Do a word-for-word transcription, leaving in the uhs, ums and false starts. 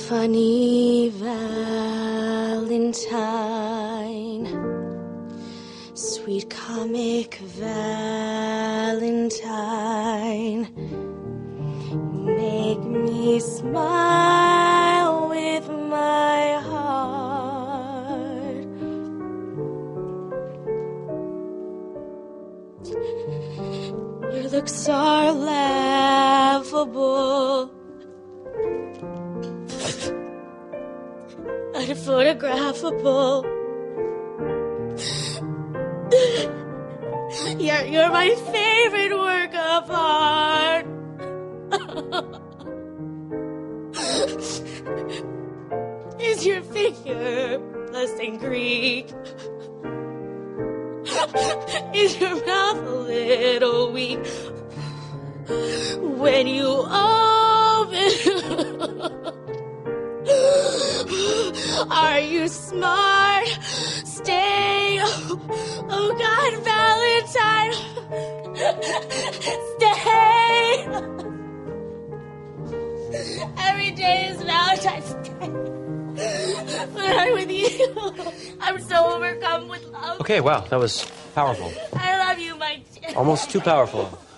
Funny Valentine, sweet comic Valentine, make me smile with my heart. Your looks are laughable, unphotographable. You're, you're my favorite work of art. Is your figure less than Greek? Is your mouth a little weak when you open? Are you smart? Stay. Oh God, Valentine. Stay. Every day is Valentine's Day. When I'm with you, I'm so overcome with love. Okay, wow, that was powerful. I love you, my dear. Almost too powerful.